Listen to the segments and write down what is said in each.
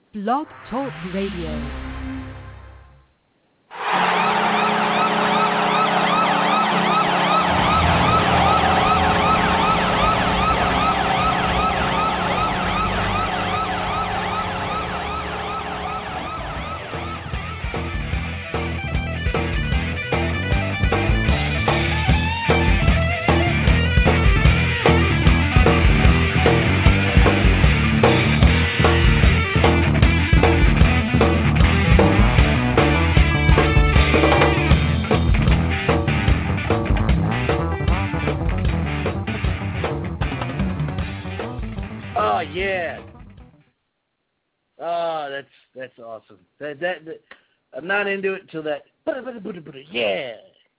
Blog Talk Radio. That's awesome. That I'm not into it until that. Yeah.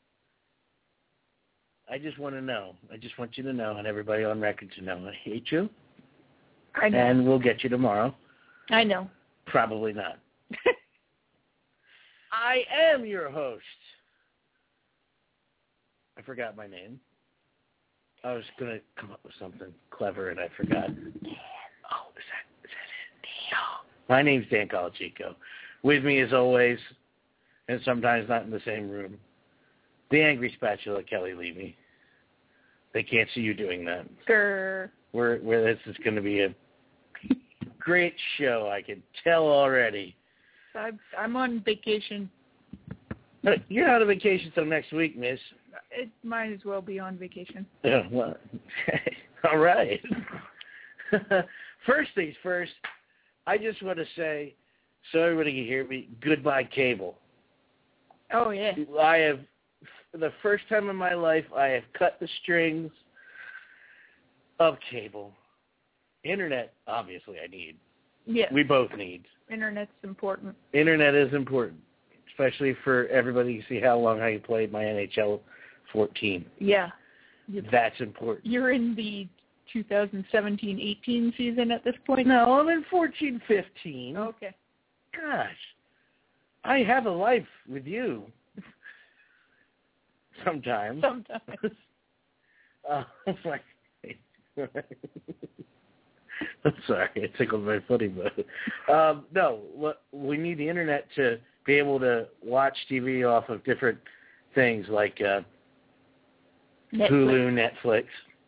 I just want to know. I just want you to know, and everybody on record to know. I hate you. I know. And we'll get you tomorrow. I know. Probably not. I am your host. I forgot my name. I was going to come up with something clever, and I forgot. Oh, is that it? No. My name's Dan Colachico. With me, as always, and sometimes not in the same room, the angry spatula, Kelly Levy. They can't see you doing that. Grr. Where this is going to be a great show, I can tell already. I'm on vacation. You're not on vacation till next week, miss. It might as well be on vacation. Yeah, well, all right. First things first, I just want to say, so everybody can hear me, goodbye cable. Oh, yeah. I have, for the first time in my life, I have cut the strings of cable. Internet, obviously, I need. Yeah. We both need. Internet's important. Internet is important, especially for everybody to see how long I played my NHL 14. Yeah. That's important. You're in the 2017-18 season at this point? No, I'm in 14-15. Okay. Gosh. I have a life with you. Sometimes. Sometimes. I'm sorry, it tickled my footy, but no, we need the internet to be able to watch TV off of different things like Hulu, Netflix,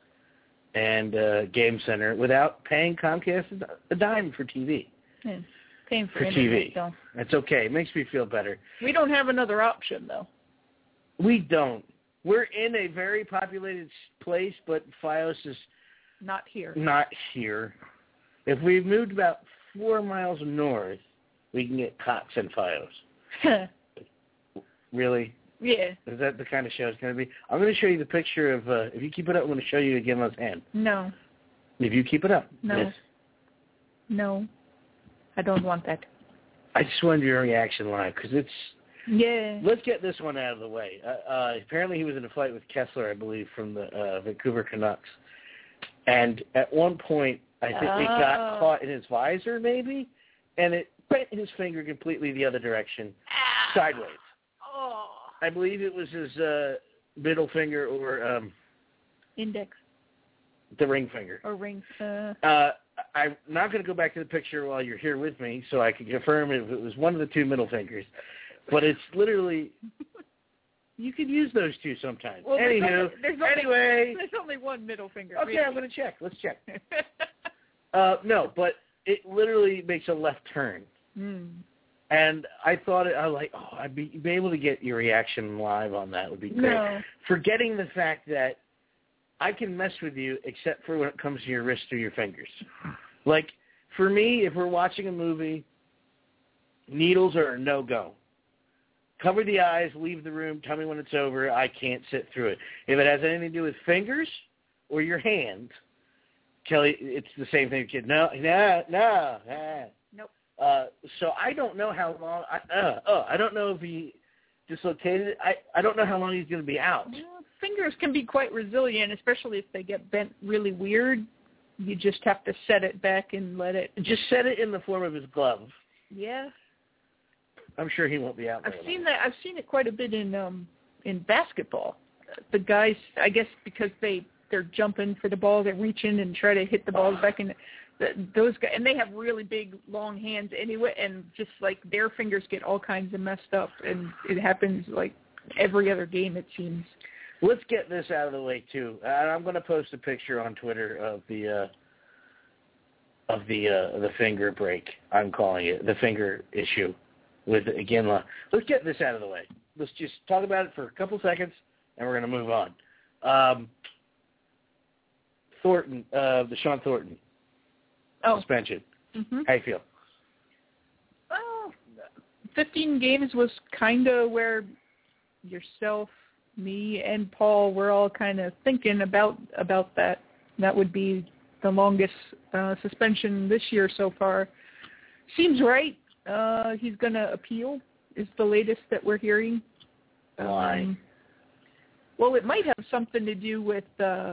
and Game Center without paying Comcast a dime for TV. Yeah, paying for TV. Though. That's okay. It makes me feel better. We don't have another option, though. We don't. We're in a very populated place, but Fios is not here. Not here. If we moved about 4 miles north, we can get Cox and Fios. Really? Yeah. Is that the kind of show it's going to be? I'm going to show you the picture of, if you keep it up, I'm going to show you again on hand. No. If you keep it up. No. Yes. No. I don't want that. I just wanted your reaction live, because it's... Yeah. Let's get this one out of the way. Apparently he was in a fight with Kessler, I believe, from the Vancouver Canucks. And at one point, I think it got caught in his visor, maybe, and it bent his finger completely the other direction, sideways. Oh. I believe it was his middle finger or... index. The ring finger. Or ring. I'm not going to go back to the picture while you're here with me so I can confirm if it was one of the two middle fingers. But it's literally... You could use those two sometimes. Well, Anywho, there's only one middle finger. Okay, really. I'm going to check. Let's check. No, but it literally makes a left turn. Mm. And I thought, I was like, I'd be able to get your reaction live on that would be great. No. Forgetting the fact that I can mess with you except for when it comes to your wrist or your fingers. Like, for me, if we're watching a movie, needles are a no-go. Cover the eyes, leave the room, tell me when it's over. I can't sit through it. If it has anything to do with fingers or your hand, Kelly, it's the same thing. Kid, no. Nope. So I don't know how long. I don't know if he dislocated it. I don't know how long he's going to be out. Fingers can be quite resilient, especially if they get bent really weird. You just have to set it back and let it. Just set it in the form of his glove. Yeah. I'm sure he won't be out there. I've seen that. I've seen it quite a bit in basketball. The guys, I guess, because they're jumping for the ball, they're reaching and try to hit the balls back in. Those guys, and they have really big, long hands anyway, and just like their fingers get all kinds of messed up, and it happens like every other game, it seems. Let's get this out of the way too. And I'm going to post a picture on Twitter of the finger break. I'm calling it the finger issue with Iginla. Let's get this out of the way. Let's just talk about it for a couple seconds, and we're going to move on. Thornton, the Sean Thornton suspension. Mm-hmm. How you feel? Well, 15 games was kind of where yourself, me, and Paul were all kind of thinking about that. That would be the longest suspension this year so far. Seems right. He's going to appeal, is the latest that we're hearing. Why? Well, it might have something to do with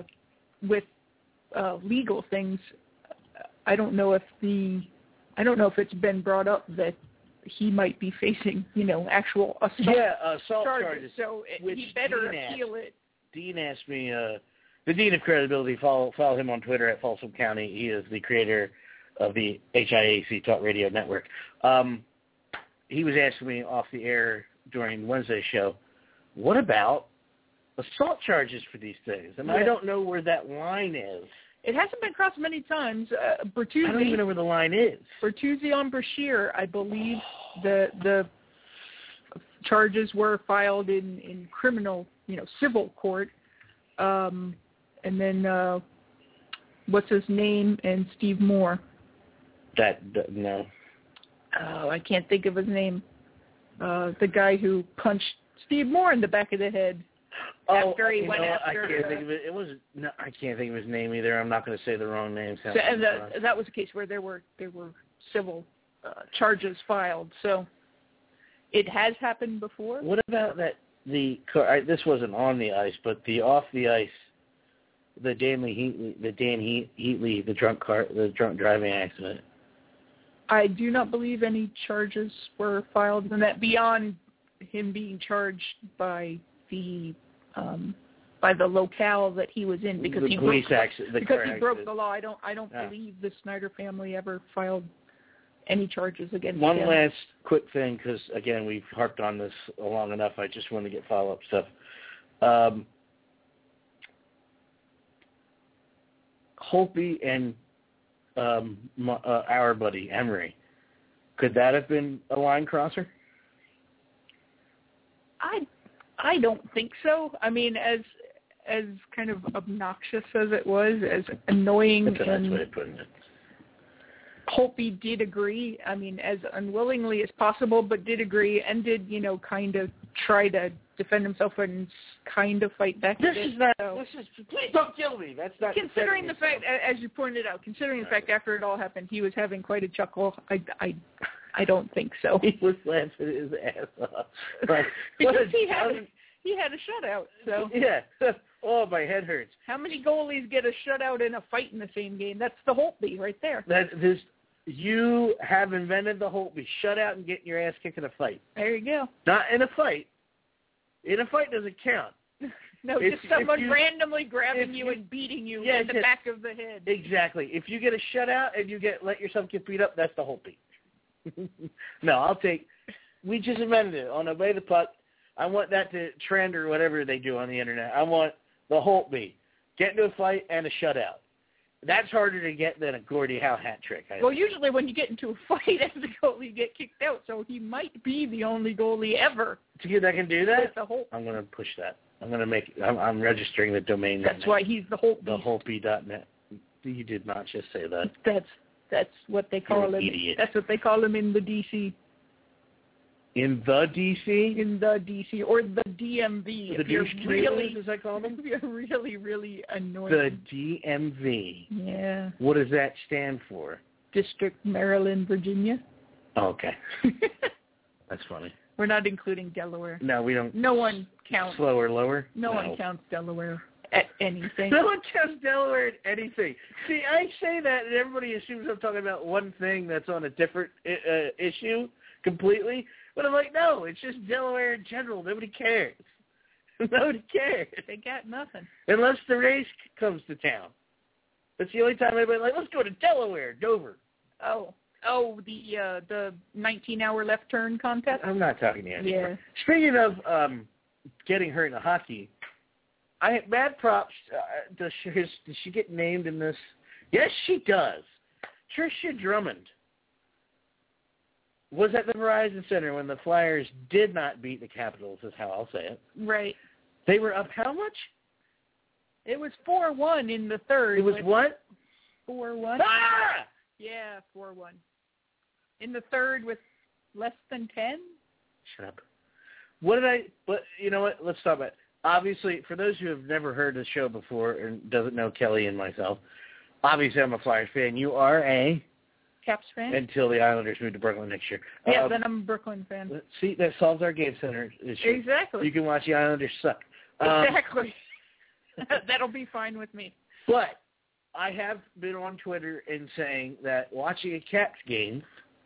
legal things. I don't know if it's been brought up that he might be facing, actual assault charges. So he better appeal it. Dean asked me, the Dean of Credibility, follow him on Twitter at Folsom County. He is the creator of the HIAC Talk Radio Network. He was asking me off the air during Wednesday's show, what about assault charges for these things? And I don't know where that line is. It hasn't been crossed many times. Bertuzzi, I don't even know where the line is. Bertuzzi on Brashear, I believe the charges were filed in criminal, civil court. And then what's his name? And Steve Moore. No. Oh, I can't think of his name. The guy who punched Steve Moore in the back of the head. After he went after. I can't think of it. I can't think of his name either. I'm not going to say the wrong name. So, and that was a case where there were civil charges filed. So it has happened before. What about that? This wasn't on the ice, but the off the ice, the Dan Heatley, the drunk driving accident. I do not believe any charges were filed, and that beyond him being charged by the locale that he was in because he broke the law. I don't believe the Snyder family ever filed any charges against him. One last quick thing, because again we've harped on this long enough. I just want to get follow-up stuff. Holtby and our buddy Emery, could that have been a line crosser? I don't think so. I mean, as kind of obnoxious as it was, as annoying, that's a nice way of putting it. Holtby did agree. I mean, as unwillingly as possible, but did agree and did, kind of try to defend himself and kind of fight back. Please don't kill me. That's not considering the fact, as you pointed out, considering the fact after it all happened, he was having quite a chuckle. I don't think so. He was laughing his ass off. Because he had a shutout. So yeah. Oh, my head hurts. How many goalies get a shutout in a fight in the same game? That's the Holtby right there. You have invented the Holtby shutout and getting your ass kicked in a fight. There you go. Not in a fight. In a fight doesn't count. No, just someone randomly grabbing you and beating you in the back of the head. Exactly. If you get a shutout and you let yourself get beat up, that's the Holtby. No, we just invented it on Obey the Puck. I want that to trend or whatever they do on the internet. I want the Holtby. Get into a fight and a shutout. That's harder to get than a Gordie Howe hat trick. Well, usually when you get into a fight as a goalie, you get kicked out, so he might be the only goalie ever. That can do that? I'm going to push that. I'm registering the domain. That's why he's the Holtby. The Holtby.net. You did not just say that. That's what they call him. Idiot. That's what they call him in the DC. In the DC? In the DC, or the DMV. The douche really, as I call them? You're really, really annoying. The DMV. Yeah. What does that stand for? District, Maryland, Virginia. Oh, okay. That's funny. We're not including Delaware. No, we don't. No one counts. Slower, lower? No one counts Delaware at anything. No one counts Delaware at anything. See, I say that and everybody assumes I'm talking about one thing that's on a different issue completely. But I'm like, no, it's just Delaware in general. Nobody cares. Nobody cares. They got nothing. Unless the race comes to town. That's the only time anybody's like, let's go to Delaware, Dover. Oh, the 19-hour left turn contest? I'm not talking to you anymore. Yeah. Speaking of getting hurt in the hockey, I have mad props. Does she get named in this? Yes, she does. Tricia Drummond was at the Verizon Center when the Flyers did not beat the Capitals, is how I'll say it. Right. They were up how much? It was 4-1 in the third. It was what? 4-1. Ah! Yeah, 4-1. In the third with less than 10? Shut up. But you know what? Let's talk about it. Obviously, for those who have never heard the show before and doesn't know Kelly and myself, obviously I'm a Flyers fan. You are a Caps fan? Until the Islanders move to Brooklyn next year. Yeah, then I'm a Brooklyn fan. See, that solves our game center issue. Exactly. You can watch the Islanders suck. Exactly. That'll be fine with me. But I have been on Twitter and saying that watching a Caps game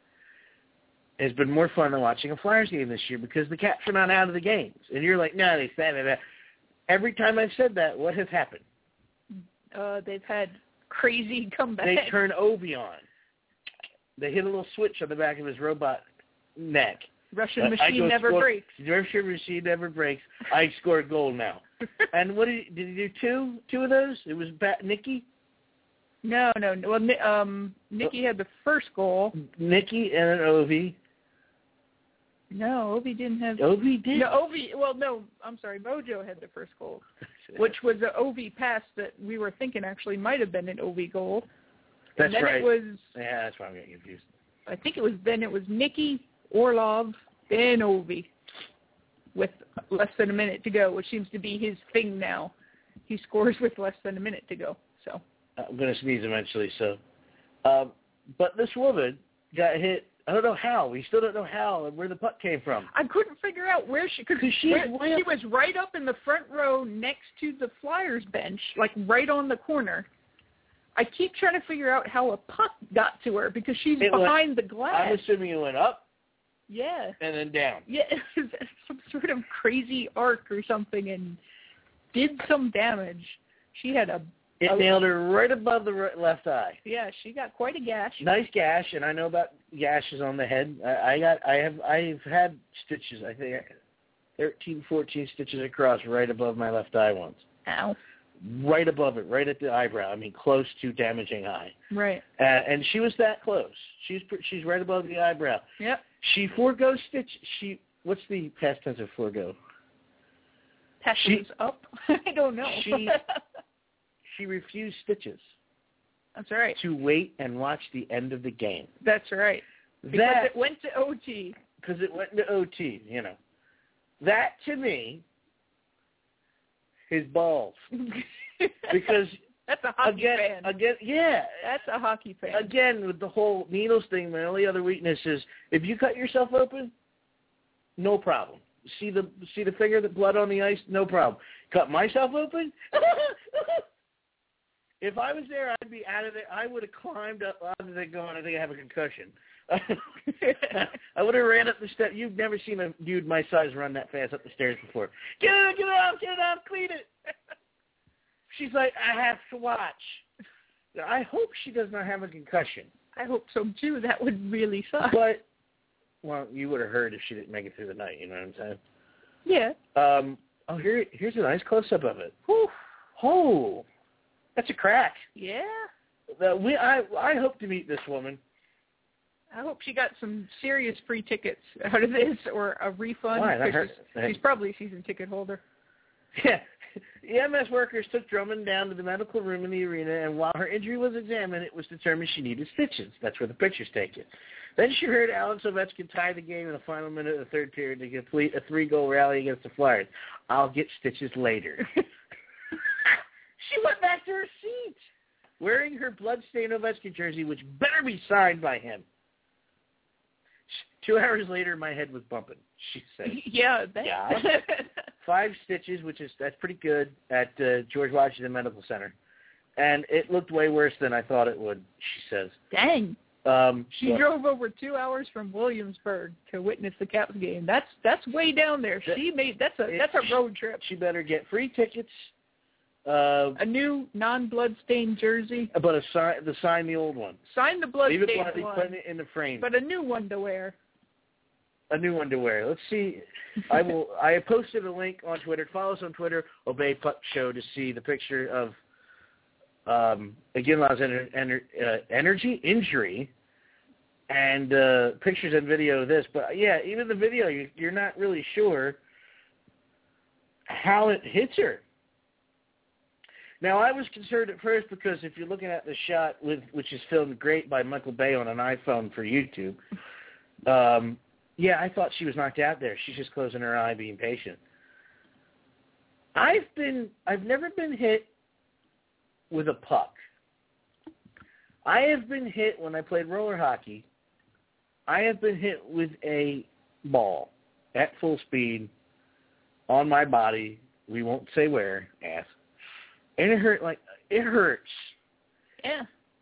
has been more fun than watching a Flyers game this year because the Caps are not out of the games. And you're like, no, they said that. Every time I've said that, what has happened? They've had crazy comebacks. They turn Ovi on. They hit a little switch on the back of his robot neck. Russian machine never breaks. Russian machine never breaks. I scored a goal now. And what did he do? Two of those? It was Nikki? No. Well, Nikki had the first goal. Nikki and then Ovi. No, Ovi didn't have. Ovi did? No, Ovi. Well, no, I'm sorry. Mojo had the first goal, which was an Ovi pass that we were thinking actually might have been an Ovi goal. That's and then right. It was, yeah, that's why I'm getting confused. I think it was Nikki, Orlov, then Ovi, with less than a minute to go, which seems to be his thing now. He scores with less than a minute to go. So I'm going to sneeze eventually. So, but this woman got hit. I don't know how. We still don't know how and where the puck came from. I couldn't figure out where she was right up in the front row next to the Flyers bench, like right on the corner. I keep trying to figure out how a puck got to her because she's behind the glass. I'm assuming it went up. Yeah. And then down. Yeah, it was some sort of crazy arc or something and did some damage. She had It nailed her right above the left eye. Yeah, she got quite a gash. Nice gash, and I know about gashes on the head. I've had stitches, I think 13, 14 stitches across right above my left eye once. Ow. Right above it, right at the eyebrow. I mean, close to damaging eye. Right. And she was that close. She's right above the eyebrow. Yep. She forgoes stitch. What's the past tense of forego? Passes up? I don't know. She refused stitches. That's right. To wait and watch the end of the game. That's right. Because it went to OT. Because it went to OT, you know. That, to me, is balls. Because that's a hockey fan. Again, yeah. That's a hockey fan. Again, with the whole needles thing, my only other weakness is if you cut yourself open, no problem. See the finger, the blood on the ice, no problem. Cut myself open? If I was there, I'd be out of it. I would have climbed up out of it going, I think I have a concussion. I would have ran up the steps. You've never seen a dude my size run that fast up the stairs before. Get it off, clean it. She's like, I have to watch. I hope she does not have a concussion. I hope so, too. That would really suck. But, well, you would have heard if she didn't make it through the night, you know what I'm saying? Yeah. Here's a nice close-up of it. Whew. Oh, that's a crack. Yeah. I hope to meet this woman. I hope she got some serious free tickets out of this or a refund. Why? She's probably a season ticket holder. Yeah. EMS workers took Drummond down to the medical room in the arena, and while her injury was examined, it was determined she needed stitches. That's where the picture's taken. Then she heard Alex Ovechkin tie the game in the final minute of the third period to complete a 3-goal rally against the Flyers. I'll get stitches later. She went back to her seat, wearing her blood-stained Ovechkin jersey, which better be signed by him. 2 hours later, my head was bumping, she said. Yeah. 5 stitches, that's pretty good, at George Washington Medical Center. And it looked way worse than I thought it would, she says. Dang. She drove over 2 hours from Williamsburg to witness the Caps game. That's way down there. That's a road trip. She better get free tickets A new non-bloodstained jersey. But sign the old one. Sign the bloodstained Leave it bloody, one. put it in the frame. But a new one to wear. A new one to wear. Let's see. I have posted a link on Twitter. Follow us on Twitter, Obey Puck Show, to see the picture of Iginla's injury, and pictures and video of this. But yeah, even the video, you're not really sure how it hits her. Now, I was concerned at first because if you're looking at the shot, which is filmed great by Michael Bay on an iPhone for YouTube, I thought she was knocked out there. She's just closing her eye, being patient. I've never been hit with a puck. I have been hit when I played roller hockey. I have been hit with a ball at full speed on my body. We won't say where, ass. And it hurts. Yeah.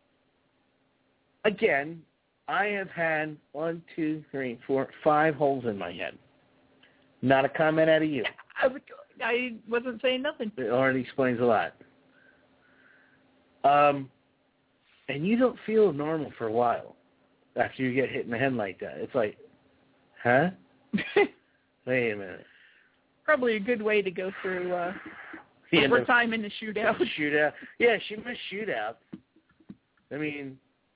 Again, I have had 1, 2, 3, 4, 5 holes in my head. Not a comment out of you. I wasn't saying nothing. It already explains a lot. And you don't feel normal for a while after you get hit in the head like that. It's like, huh? Wait a minute. Probably a good way to go through overtime in the shootout. Shootout. Yeah, she missed shootout. I mean,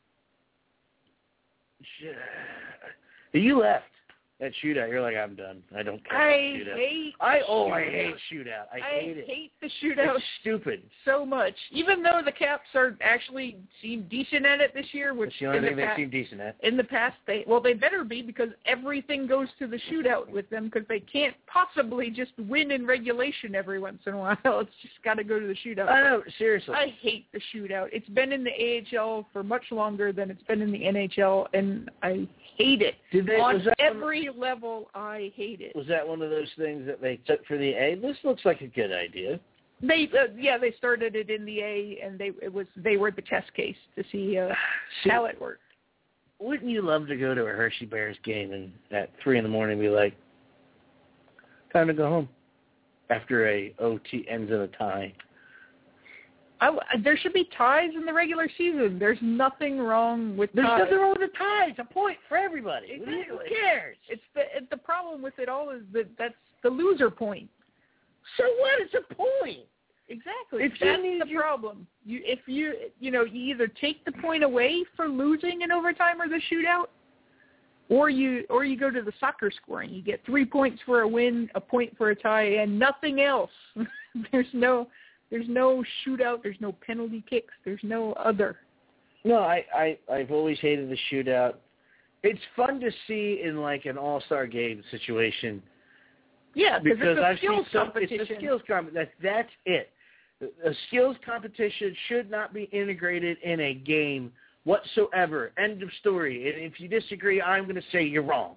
you left at shootout. You're like, I'm done. I don't care. I hate shootout. I hate it. I hate the shootout. It's stupid. So much. Even though the Caps seem decent at it this year, which it's the only thing they seem decent at. In the past, they better be, because everything goes to the shootout with them, because they can't possibly just win in regulation every once in a while. It's just got to go to the shootout. I know, seriously. I hate the shootout. It's been in the AHL for much longer than it's been in the NHL, and I hate it. On every level, I hate it. Was that one of those things that they took for the A? This looks like a good idea. They started it in the A, and they were the test case to see how it worked. Wouldn't you love to go to a Hershey Bears game and at 3 a.m. be like, time to go home after a OT ends in a tie? There should be ties in the regular season. There's nothing wrong with ties. There's nothing wrong with the ties. A point for everybody. Exactly. Who cares? It's the problem with it all is that's the loser point. So what? It's a point. Exactly. That's the problem. You either take the point away for losing in overtime or the shootout, or you go to the soccer scoring. You get 3 points for a win, a point for a tie, and nothing else. There's no shootout. There's no penalty kicks. There's no other. No, I've always hated the shootout. It's fun to see in like an all-star game situation. Yeah, because it's a skills competition. It's a skills competition. That's it. A skills competition should not be integrated in a game whatsoever. End of story. And if you disagree, I'm going to say you're wrong.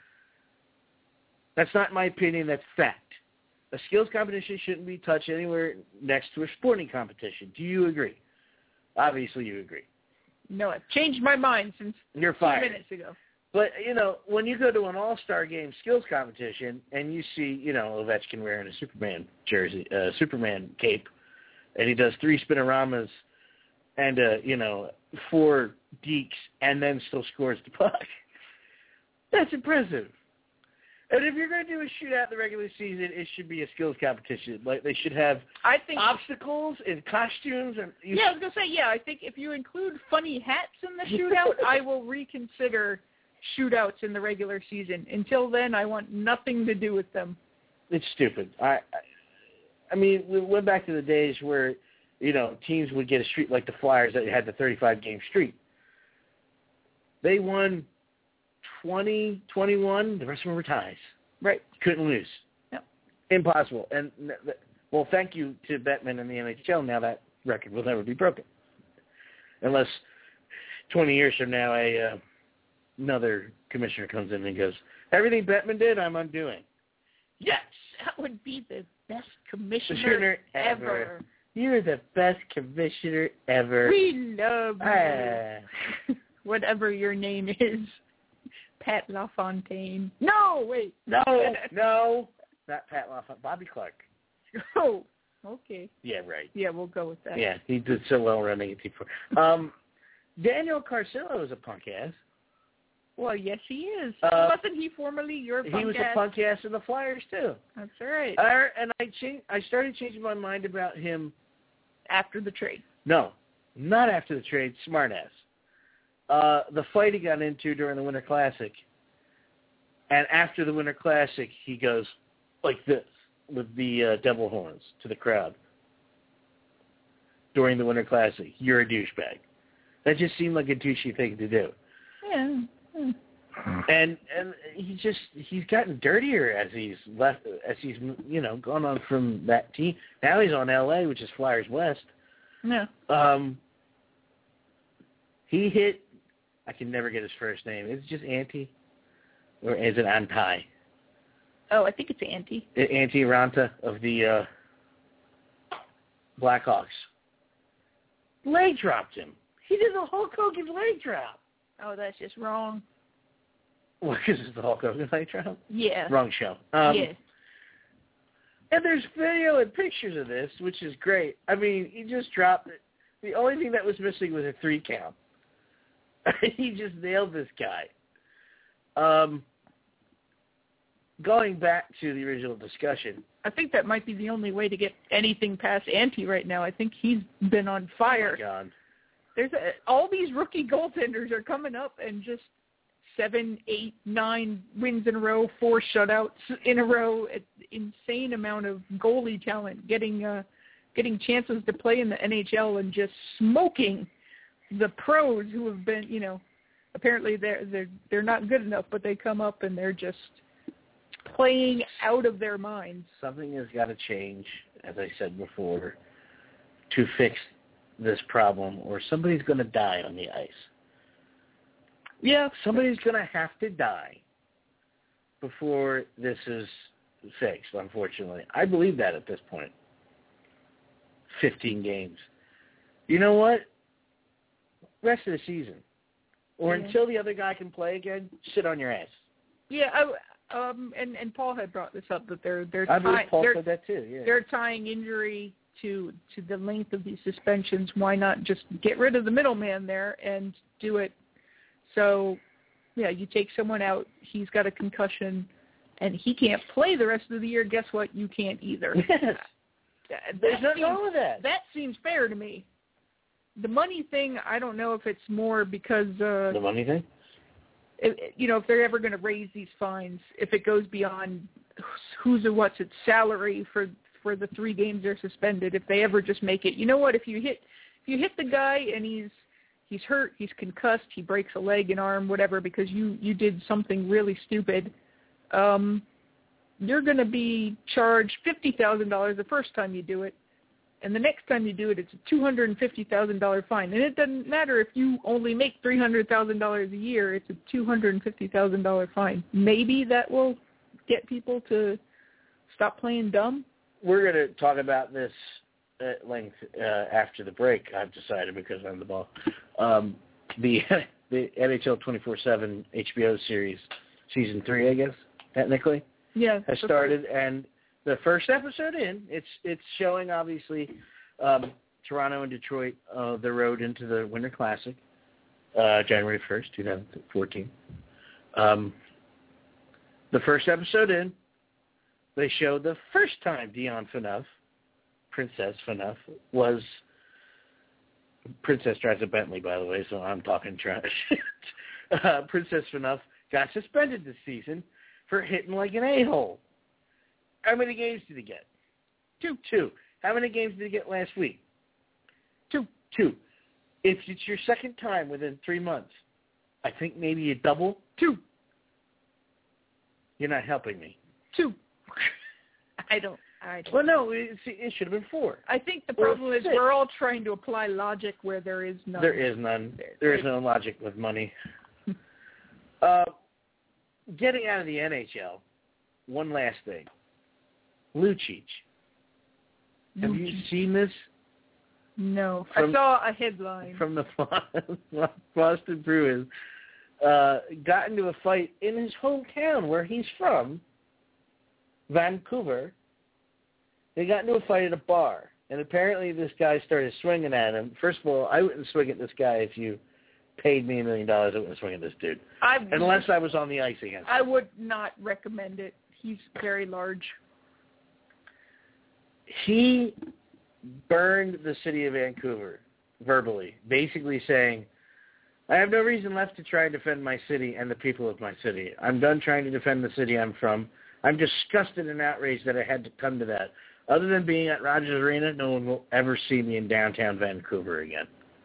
That's not my opinion. That's fact. A skills competition shouldn't be touched anywhere next to a sporting competition. Do you agree? Obviously you agree. No, I've changed my mind since You're 2 fired. minutes ago. But, when you go to an all-star game skills competition and you see, Ovechkin wearing a Superman jersey, Superman cape, and he does 3 spinoramas and, 4 dekes and then still scores the puck, that's impressive. And if you're going to do a shootout in the regular season, it should be a skills competition. Like, they should have obstacles and costumes. I was going to say, I think if you include funny hats in the shootout, I will reconsider shootouts in the regular season. Until then, I want nothing to do with them. It's stupid. I mean, we went back to the days where, teams would get a streak like the Flyers that had the 35-game streak. They won 20, 21, the rest of them were ties. Right. Couldn't lose. Yep. Impossible. And, well, thank you to Bettman and the NHL. Now that record will never be broken. Unless 20 years from now another commissioner comes in and goes, everything Bettman did, I'm undoing. Yes! That would be the best commissioner ever. You're the best commissioner ever. We love you. Whatever your name is. Pat LaFontaine. No, wait. No, not Pat LaFontaine. Bobby Clark. Oh, Okay. Yeah, right. Yeah, we'll go with that. Yeah, he did so well running at T4. Daniel Carcillo is a punk ass. Well, yes, he is. Wasn't he formerly your punk ass? He was a punk ass in the Flyers, too. That's right. And I started changing my mind about him. After the trade. No, not after the trade. Smart ass. The fight he got into during the Winter Classic. And after the Winter Classic, he goes like this with the devil horns to the crowd. During the Winter Classic, you're a douchebag. That just seemed like a douchey thing to do. Yeah. And he's gotten dirtier as he's gone on from that team. Now he's on LA, which is Flyers West. Yeah. He hit, I can never get his first name. Is it just Antti? Or is it Antti? Oh, I think it's Antti. Antti Ranta of the Blackhawks. Leg dropped him. He did the Hulk Hogan leg drop. Oh, that's just wrong. What, because it's the Hulk Hogan leg drop? Yeah. Wrong show. Yeah. And there's video and pictures of this, which is great. I mean, he just dropped it. The only thing that was missing was a 3 count. He just nailed this guy. Going back to the original discussion. I think that might be the only way to get anything past Antti right now. I think he's been on fire. Oh, my God. All these rookie goaltenders are coming up and just 7, 8, 9 wins in a row, 4 shutouts in a row. Insane amount of goalie talent getting chances to play in the NHL and just smoking the pros who have been, apparently they're not good enough, but they come up and they're just playing out of their minds. Something has got to change, as I said before, to fix this problem, or somebody's going to die on the ice. Yeah. Somebody's going to have to die before this is fixed, unfortunately. I believe that at this point. 15 games. You know what? Rest of the season. Or until the other guy can play again, sit on your ass. Yeah, and Paul had brought this up, that they're I believe Paul said that too, yeah. They're tying injury to the length of these suspensions. Why not just get rid of the middleman there and do it? So, yeah, you take someone out, he's got a concussion, and he can't play the rest of the year. Guess what? You can't either. Yes. There's nothing wrong with that. That seems fair to me. The money thing, I don't know if it's more because... the money thing? If they're ever going to raise these fines, if it goes beyond who's or what's its salary for the 3 games they're suspended, if they ever just make it, you know what, if you hit the guy and he's hurt, he's concussed, he breaks a leg, an arm, whatever, because you did something really stupid, you're going to be charged $50,000 the first time you do it, and the next time you do it, it's a $250,000 fine. And it doesn't matter if you only make $300,000 a year; it's a $250,000 fine. Maybe that will get people to stop playing dumb. We're going to talk about this at length after the break, I've decided, because I'm the ball. The NHL 24/7 HBO series, season 3, I guess, technically, has started, and the first episode it's showing, obviously, Toronto and Detroit, the road into the Winter Classic, January 1st, 2014. The first episode they showed the first time Dion Phaneuf, Princess Phaneuf, was... Princess drives a Bentley, by the way, so I'm talking trash. Princess Phaneuf got suspended this season for hitting like an a-hole. How many games did he get? 2. How many games did he get last week? 2. If it's your second time within 3 months, I think maybe you double. 2. You're not helping me. 2. I don't. Well, no, it should have been 4. I think the problem is we're all trying to apply logic where there is none. There is none. There is no logic with money. Getting out of the NHL, one last thing. Lucic. Have you seen this? No. I saw a headline. From the Boston Bruins. Got into a fight in his hometown where he's from, Vancouver, They got into a fight at a bar, and apparently this guy started swinging at him. First of all, I wouldn't swing at this guy if you paid me $1 million. I wouldn't swing at this dude. Unless I was on the ice against him. I would not recommend it. He's very large. He burned the city of Vancouver verbally, basically saying, I have no reason left to try and defend my city and the people of my city. I'm done trying to defend the city I'm from. I'm disgusted and outraged that I had to come to that. Other than being at Rogers Arena, no one will ever see me in downtown Vancouver again.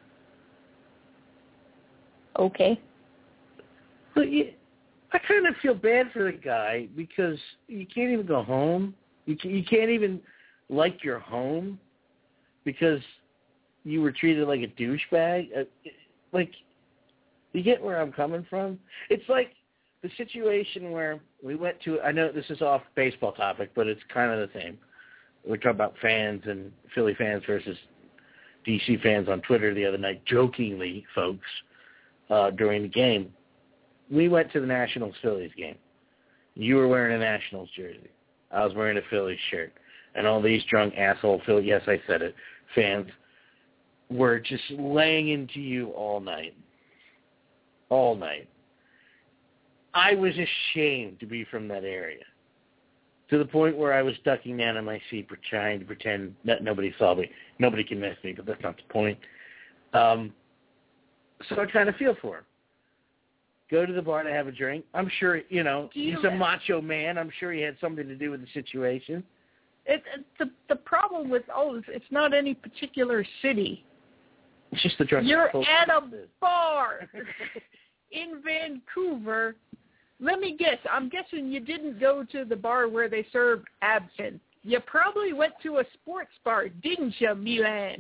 Okay. But I kind of feel bad for the guy because you can't even go home. You can't even like your home because you were treated like a douchebag. Like, you get where I'm coming from? It's like the situation where we went to, I know this is off baseball topic, but it's kind of the same. We talked about fans and Philly fans versus DC fans on Twitter the other night, jokingly, folks, during the game. We went to the Nationals-Phillies game. You were wearing a Nationals jersey. I was wearing a Phillies shirt. And all these drunk asshole Philly, yes, I said it, fans were just laying into you all night. All night. I was ashamed to be from that area, to the point where I was ducking down in my seat trying to pretend that nobody saw me. Nobody can miss me, but that's not the point. So I kind of feel for him. Go to the bar to have a drink. I'm sure, he's a macho man. I'm sure he had something to do with the situation. The problem with all this, it's not any particular city. It's just the drunk. You're at a bar in Vancouver. Let me guess. I'm guessing you didn't go to the bar where they served absinthe. You probably went to a sports bar, didn't you, Milan?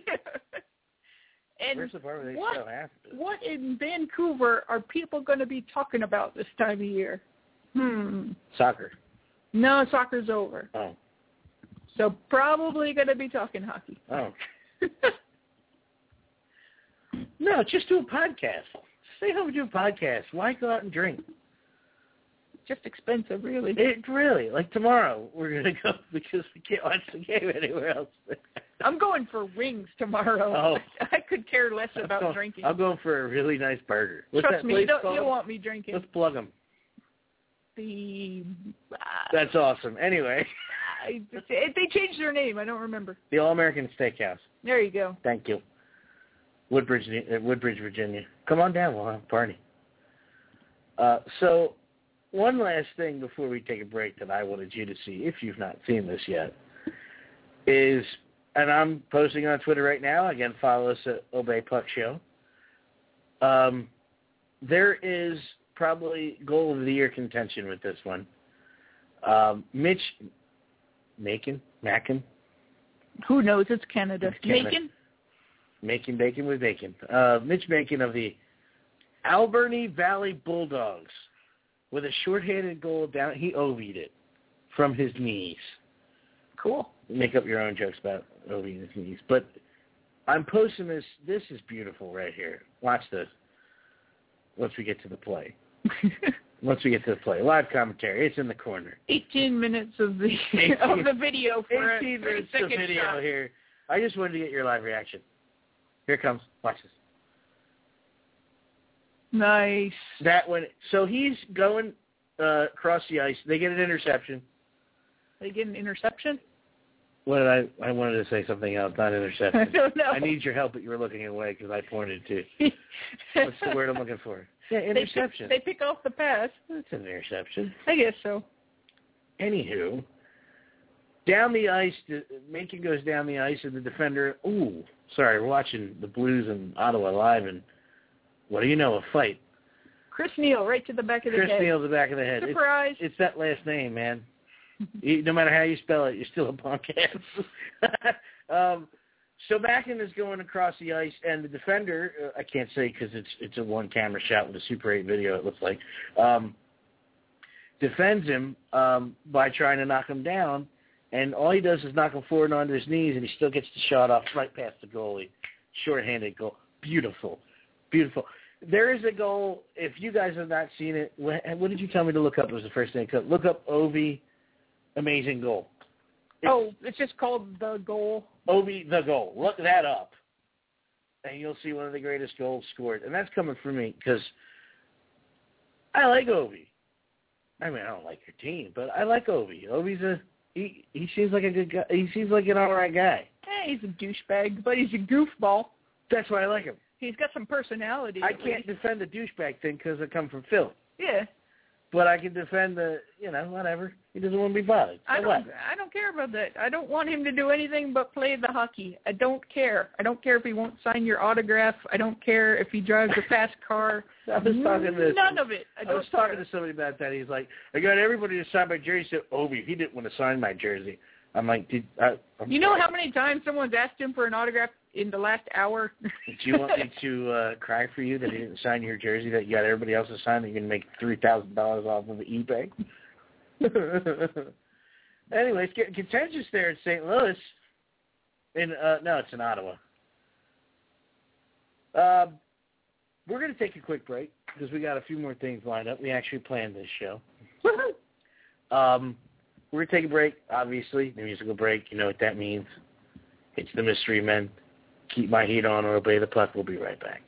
And where's the bar where they sell absinthe? What in Vancouver are people going to be talking about this time of year? Soccer. No, soccer's over. Oh. So probably going to be talking hockey. Oh. No, just do a podcast. Stay home and do a podcast. Why go out and drink? Just expensive, really. It really. Like tomorrow, we're going to go because we can't watch the game anywhere else. I'm going for wings tomorrow. Oh. I could care less about drinking. I'm going for a really nice burger. What's Trust that me, place you called? don't want me drinking. Let's plug them. That's awesome. Anyway. They changed their name. I don't remember. The All-American Steakhouse. There you go. Thank you. Woodbridge, Virginia. Come on down. We'll have a party. So one last thing before we take a break that I wanted you to see, if you've not seen this yet, is, and I'm posting on Twitter right now. Again, follow us at Obey Puck Show. There is probably goal of the year contention with this one. Mitch Macon? Who knows? It's Canada. Macon? Making bacon with bacon. Mitch Macon of the Alberni Valley Bulldogs with a shorthanded goal down. He OV'd it from his knees. Cool. Make up your own jokes about OV'ing his knees. But I'm posting this. This is beautiful right here. Watch this. Once we get to the play. Live commentary. It's in the corner. 18 minutes of the video for 18 minutes of video shot. Here. I just wanted to get your live reaction. Here it comes. Watch this. Nice. That one. So he's going across the ice. They get an interception. They get an interception? What did I wanted to say something else, not interception. I don't know. I need your help, but you were looking away because I pointed to. What's the word I'm looking for? Yeah, interception. They pick off the pass. That's an interception. I guess so. Anywho, down the ice, Macon goes down the ice, and the defender, we're watching the Blues and Ottawa live, and what do you know, a fight. Chris Neal, right to the back of the head. Chris Neal, the back of the head. Surprise. It's that last name, man. No matter how you spell it, you're still a punk ass. So Macon is going across the ice, and the defender, I can't say because it's a one-camera shot with a Super 8 video, it looks like, defends him by trying to knock him down, and all he does is knock him forward onto his knees, and he still gets the shot off right past the goalie. Short-handed goal. Beautiful. Beautiful. There is a goal, if you guys have not seen it, what did you tell me to look up? It was the first thing. Look up Ovi, amazing goal. It's just called The Goal. Ovi The Goal. Look that up, and you'll see one of the greatest goals scored. And that's coming from me because I like Ovi. I mean, I don't like your team, but I like Ovi. Ovi's he seems like a good guy. He seems like an all right guy. He's a douchebag, but he's a goofball. That's why I like him. He's got some personality. I can't defend the douchebag thing because I come from Philly. Yeah. But I can defend whatever. He doesn't want to be bothered. So I don't care about that. I don't want him to do anything but play the hockey. I don't care. I don't care if he won't sign your autograph. I don't care if he drives a fast car. I was talking to none of it. I was talking to somebody about that. He's like, I got everybody to sign my jersey. He said, Ovi, he didn't want to sign my jersey. I'm like, you know how many times someone's asked him for an autograph in the last hour? Do you want me to cry for you that he didn't sign your jersey that you got everybody else to sign that you can make $3,000 off of eBay? Anyway, it's getting contentious there in St. Louis. No, it's in Ottawa. We're going to take a quick break because we got a few more things lined up. We actually planned this show. We're going to take a break, obviously, the musical break. You know what that means. It's the Mystery Men. Keep my heat on or obey the puck. We'll be right back.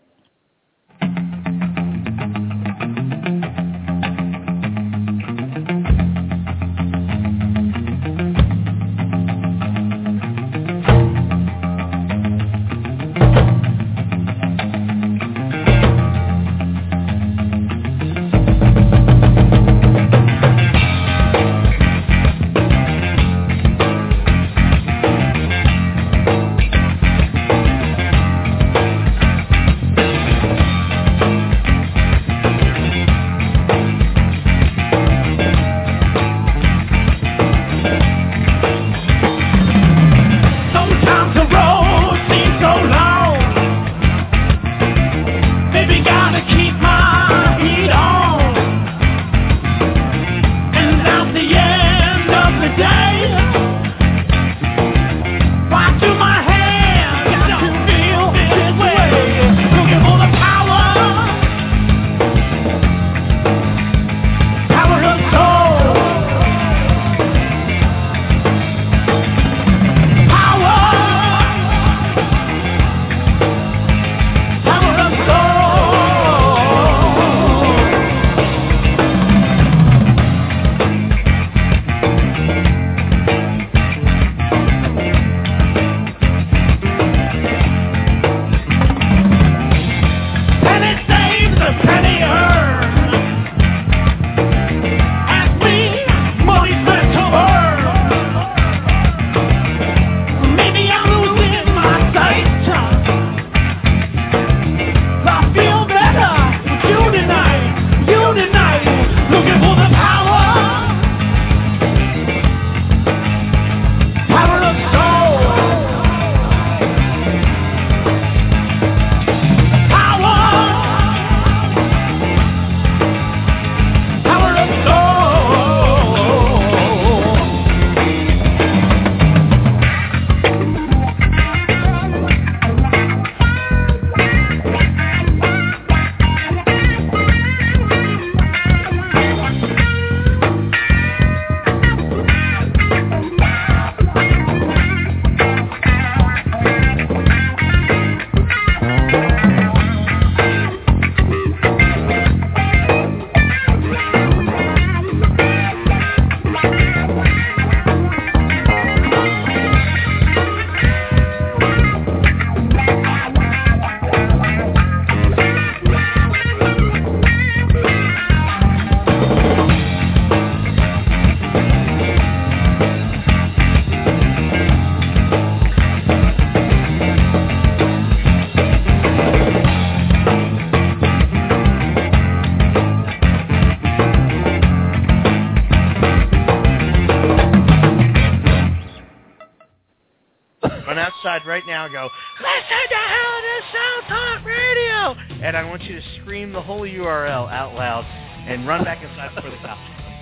Right now go, listen to Hell to South Talk Radio! And I want you to scream the whole URL out loud and run back inside before the cops.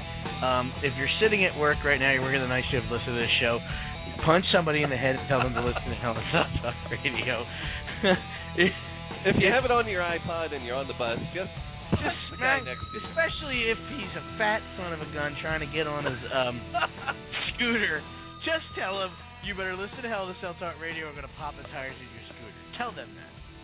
If you're sitting at work right now, you're working the night shift, listen to this show, punch somebody in the head and tell them to listen to Hell to South Talk Radio. If you have it on your iPod and you're on the bus, just smack, especially if he's a fat son of a gun trying to get on his scooter Just tell them you better listen to Hell in a Cell Talk Radio. We're going to pop the tires in your scooter. Tell them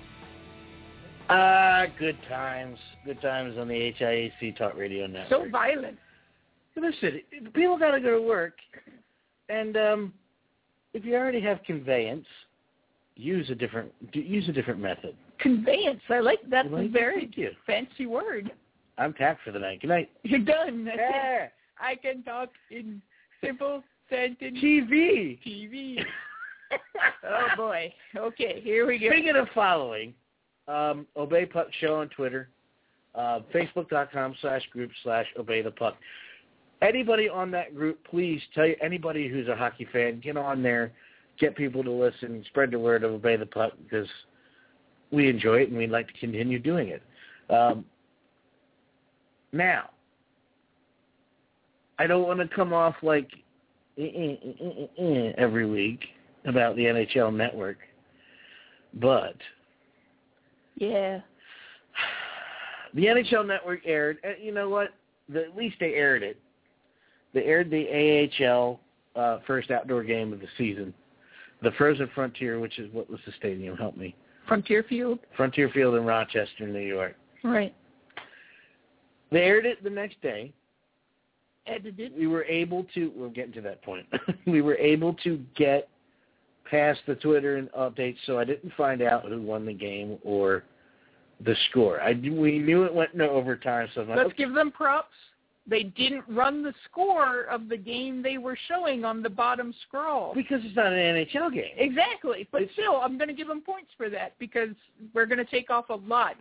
that. Good times. Good times on the HIAC Talk Radio Network. So violent. Listen, people got to go to work, and if you already have conveyance, use a different method. Conveyance. I like that. Well, Very thank you. fancy word. I'm tapped for the night. Good night. You're done. That's Yeah. it. I can talk in simple sentence. TV. Oh, boy. Okay, here we go. Speaking of following, Obey Puck Show on Twitter, Facebook.com/group/Obey the Puck. Anybody on that group, please tell anybody who's a hockey fan, get on there, get people to listen, spread the word of Obey the Puck, because we enjoy it and we'd like to continue doing it. Now, I don't want to come off like every week about the NHL Network, but yeah, the NHL Network aired. You know what? At least they aired it. They aired the AHL first outdoor game of the season, the Frozen Frontier, which is what was the stadium? Help me. Frontier Field in Rochester, New York. Right. They aired it the next day. Edited. We were able to, we're getting to that point, we were able to get past the Twitter and updates, so I didn't find out who won the game or the score. We knew it went into overtime, so I'm like, Let's give them props. They didn't run the score of the game they were showing on the bottom scroll. Because it's not an NHL game. Exactly. But still, I'm going to give them points for that because we're going to take off a lot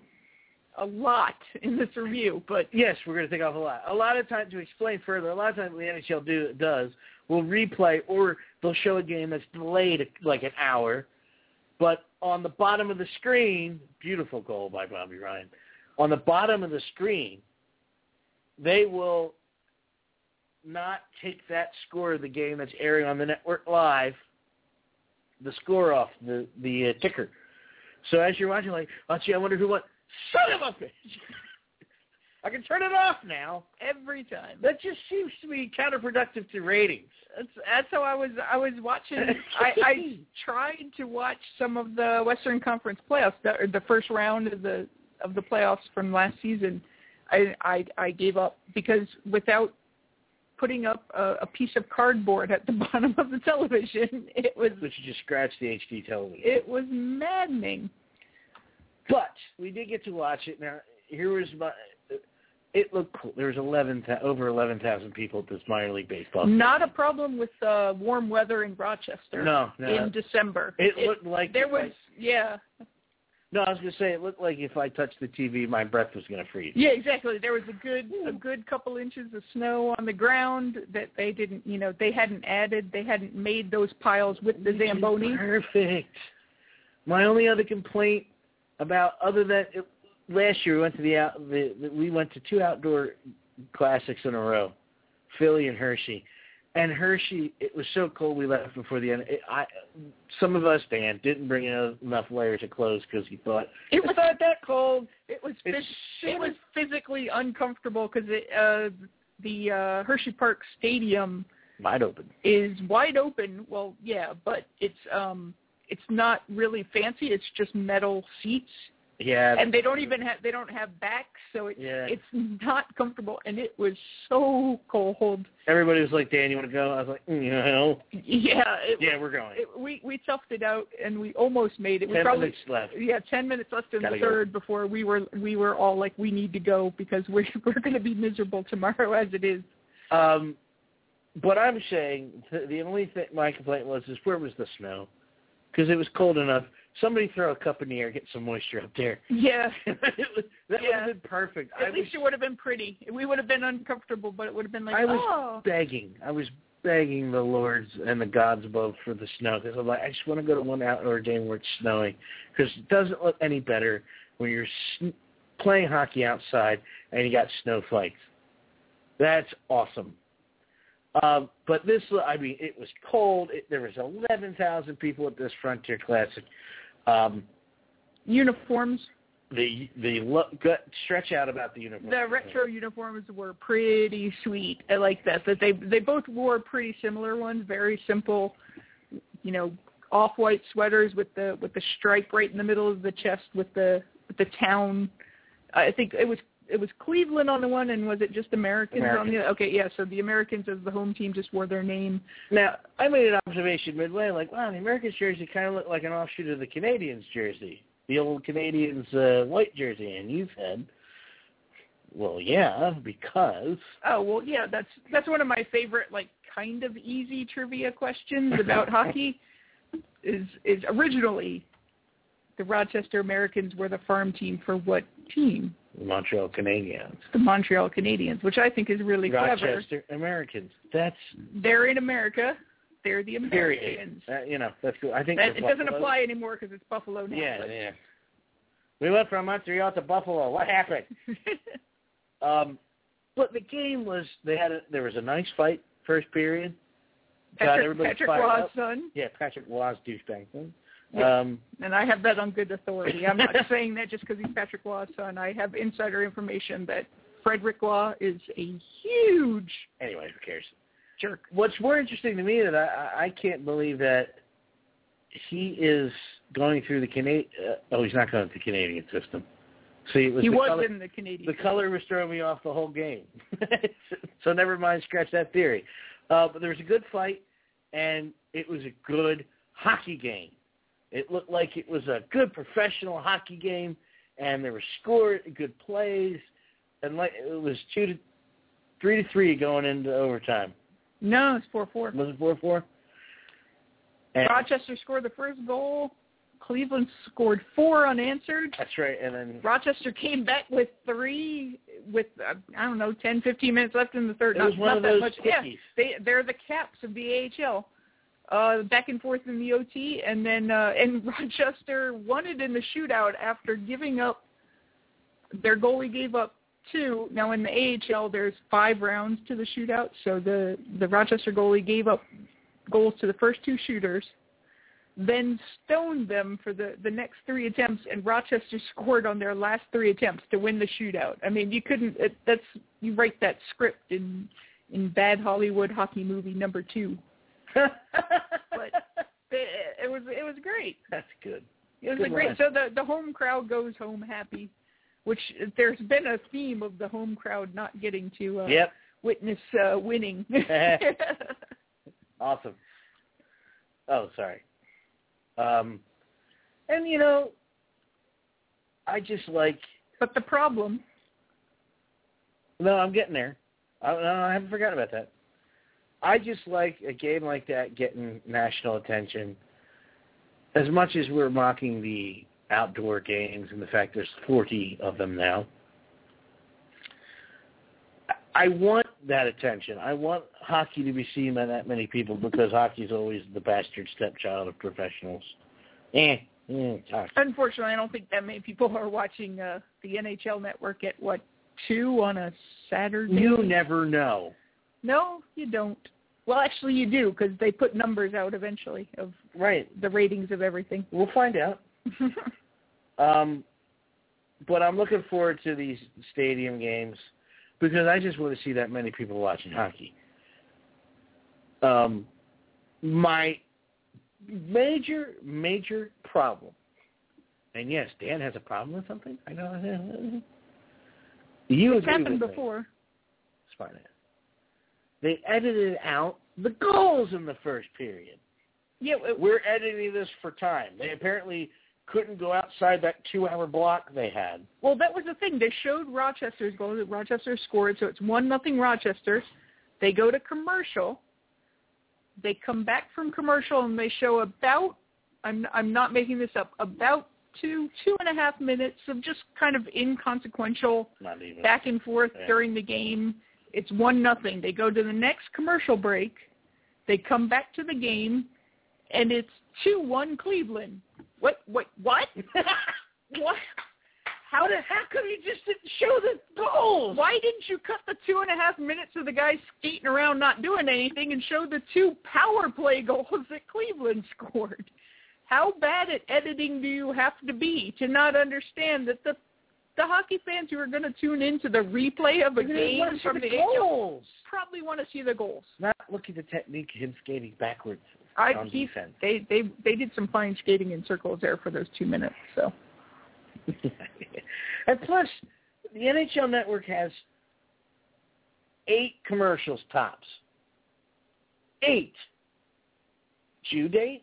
in this review. But yes, we're going to take off a lot. A lot of times, to explain further, a lot of times what the NHL does will replay, or they'll show a game that's delayed like an hour, but on the bottom of the screen, beautiful goal by Bobby Ryan, on the bottom of the screen, they will not take that score of the game that's airing on the network live, the score off the ticker. So as you're watching, like, oh, gee, I wonder who won. Son of a bitch! I can turn it off now. Every time. That just seems to be counterproductive to ratings. That's how I was watching. I tried to watch some of the Western Conference playoffs, the first round of the playoffs from last season. I gave up because without putting up a piece of cardboard at the bottom of the television, it was. But you just scratched the HD television. It was maddening. But we did get to watch it. Now, here was my. It looked cool. There was over 11,000 people at this minor league baseball. Not a problem with warm weather in Rochester. No. In December. It looked like there was. Yeah. No, I was going to say it looked like if I touched the TV, my breath was going to freeze. Yeah, exactly. There was a good couple inches of snow on the ground that they didn't, they hadn't added. They hadn't made those piles with the Zamboni. Perfect. My only other complaint other than last year we went to two outdoor classics in a row, Philly and Hershey. And Hershey, it was so cold we left before the end. Some of us, Dan, didn't bring enough layers of clothes because he thought it was not that cold. It was physically uncomfortable because the Hershey Park Stadium wide open is wide open. Well, yeah, but it's not really fancy. It's just metal seats. Yeah, and they don't have backs, so it's not comfortable, and it was so cold. Everybody was like, "Dan, you want to go?" I was like, Yeah, we're going. We toughed it out, and we almost made it. 10 minutes left. Yeah, 10 minutes left in the third before we were all like, we need to go because we're going to be miserable tomorrow as it is. But I'm saying the only thing my complaint was is where was the snow? Because it was cold enough. Somebody throw a cup in the air, get some moisture up there. Yeah. That would have been perfect. At least it would have been pretty. We would have been uncomfortable, but it would have been like, I was begging the lords and the gods above for the snow because I'm like, I just want to go to one outdoor game where it's snowing because it doesn't look any better when you're playing hockey outside and you got snow fights. That's awesome. But this, it was cold. There was 11,000 people at this Frontier Classic. Uniforms. stretch out about the uniform. The retro uniforms were pretty sweet. I like that they both wore pretty similar ones, very simple, off-white sweaters with the stripe right in the middle of the chest with the town. I think it was Cleveland on the one, and was it just Americans on the other? Okay, yeah, so the Americans as the home team just wore their name. Now, I made an observation midway, like, wow, the Americans jersey kind of looked like an offshoot of the Canadians jersey, the old Canadians white jersey, and you said, well, yeah, because... Oh, well, yeah, that's one of my favorite, kind of easy trivia questions about hockey, is originally the Rochester Americans were the farm team for what team? The Montreal Canadiens. The Montreal Canadiens, which I think is really clever. Rochester Americans. They're in America. They're the Americans. That's cool. I think it doesn't apply anymore because it's Buffalo now. Yeah. We went from Montreal to Buffalo. What happened? But the game was there was a nice fight first period. Patrick Waugh's son. Yeah, Patrick Waugh's douchebag son. Yeah. And I have that on good authority. I'm not saying that just because he's Patrick Waugh's son. I have insider information that Frederick Waugh is a huge... Anyway, who cares? Jerk. What's more interesting to me that I can't believe that he is going through the Canadian... he's not going through the Canadian system. See, he was in the Canadian system. The color was throwing me off the whole game. So never mind, scratch that theory. But there was a good fight, and it was a good hockey game. It looked like it was a good professional hockey game, and there were good plays, and it was 3-3 going into overtime. No, it's 4-4. Was it 4-4? Rochester scored the first goal. Cleveland scored 4 unanswered. That's right, and then Rochester came back with 3 with 10, 15 minutes left in the third. It was one of those quickies. Yeah, they're the Caps of the AHL. Back and forth in the OT, and then and Rochester won it in the shootout after giving up. Their goalie gave up 2. Now in the AHL, there's 5 rounds to the shootout, so the Rochester goalie gave up goals to the first 2 shooters, then stoned them for the next 3 attempts, and Rochester scored on their last 3 attempts to win the shootout. I mean, you couldn't. You write that script in bad Hollywood hockey movie number 2. But it was great. That's good. It was great. So the home crowd goes home happy, which there's been a theme of the home crowd not getting to witness winning. Awesome. Oh, sorry. And I just like. But the problem. No, I'm getting there. I haven't forgotten about that. I just like a game like that getting national attention. As much as we're mocking the outdoor games and the fact there's 40 of them now, I want that attention. I want hockey to be seen by that many people because hockey is always the bastard stepchild of professionals. Unfortunately, I don't think that many people are watching the NHL Network at, 2 on a Saturday? You never know. No, you don't. Well, actually, you do, because they put numbers out eventually of the ratings of everything. We'll find out. But I'm looking forward to these stadium games because I just want to see that many people watching hockey. My major problem, and yes, Dan has a problem with something. I know. It's happened before. It's fine. They edited out the goals in the first period. Yeah, we're editing this for time. They apparently couldn't go outside that 2-hour block they had. Well, that was the thing. They showed Rochester's goal. Rochester scored, so it's 1-0 Rochester. They go to commercial. They come back from commercial, and they show about, I'm not making this up, about 2.5 minutes of just kind of inconsequential back and forth during the game. It's 1-0. They go to the next commercial break. They come back to the game, and it's 2-1 Cleveland. What? What? What? How come you just didn't show the goals? Why didn't you cut the 2.5 minutes of the guys skating around not doing anything and show the 2 power play goals that Cleveland scored? How bad at editing do you have to be to not understand that the hockey fans who are going to tune into the replay of a game from the goals probably want to see the goals. Not look at the technique of him skating backwards on defense. They did some fine skating in circles there for those 2 minutes. So, and plus, the NHL Network has 8 commercials tops. 8. Due date?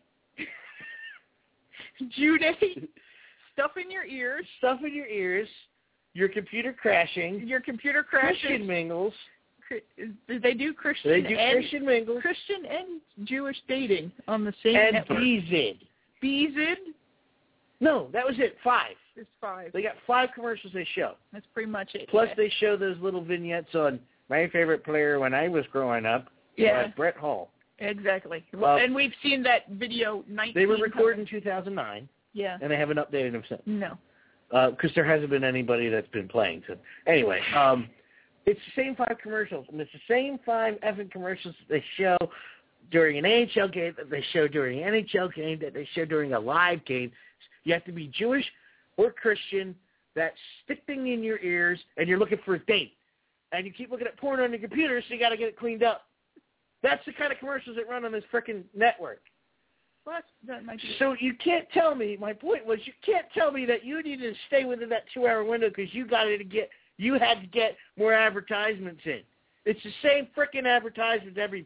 Due date. Stuff in your ears. Stuff in your ears. Your computer crashing. Christian mingles. They do Christian. They do Christian mingles. Christian and Jewish dating on the same and network. BZID. BZID? No, that was it. 5. It's 5. They got 5 commercials they show. That's pretty much it. Plus they show those little vignettes on my favorite player when I was growing up. Yeah. Brett Hull. Exactly. Well, and we've seen that video 19 They were recorded in 2009. Yeah. And they haven't updated them since. No. Because there hasn't been anybody that's been playing. So anyway, it's the same 5 commercials. And it's the same 5 effing commercials that they show during an AHL game, that they show during an NHL game, that they show during a live game. You have to be Jewish or Christian. That's sticking in your ears, and you're looking for a date. And you keep looking at porn on your computer, so you got to get it cleaned up. That's the kind of commercials that run on this frickin' network. Well, that might be So you can't tell me, my point was, you can't tell me that you needed to stay within that 2-hour window because you had to get more advertisements in. It's the same frickin' advertisements every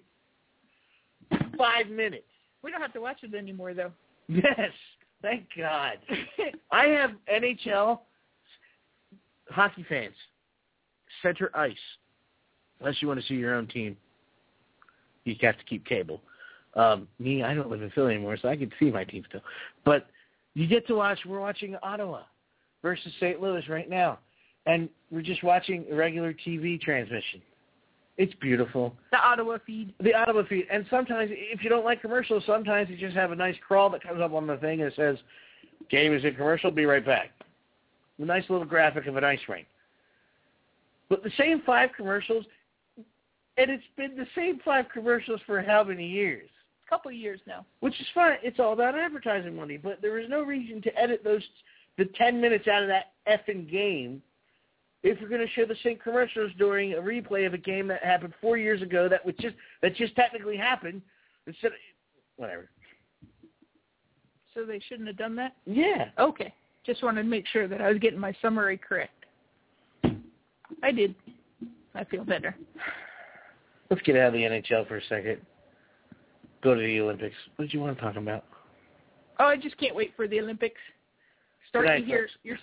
5 minutes. We don't have to watch it anymore, though. Yes, thank God. I have NHL hockey fans, center ice, unless you want to see your own team. You have to keep cable. Me, I don't live in Philly anymore, so I can see my team still. But you get to watch, we're watching Ottawa versus St. Louis right now. And we're just watching a regular TV transmission. It's beautiful. The Ottawa feed. The Ottawa feed. And sometimes, if you don't like commercials, sometimes you just have a nice crawl that comes up on the thing and says, game is in commercial, be right back. A nice little graphic of an ice rink. But the same 5 commercials, and it's been the same 5 commercials for how many years? A couple of years now. Which is fine. It's all about advertising money. But there is no reason to edit the 10 minutes out of that effing game if you're going to show the same commercials during a replay of a game that happened 4 years ago that just technically happened instead of whatever. So they shouldn't have done that? Yeah. Okay. Just wanted to make sure that I was getting my summary correct. I did. I feel better. Let's get out of the NHL for a second. Go to the Olympics. What did you want to talk about? Oh, I just can't wait for the Olympics. Starting to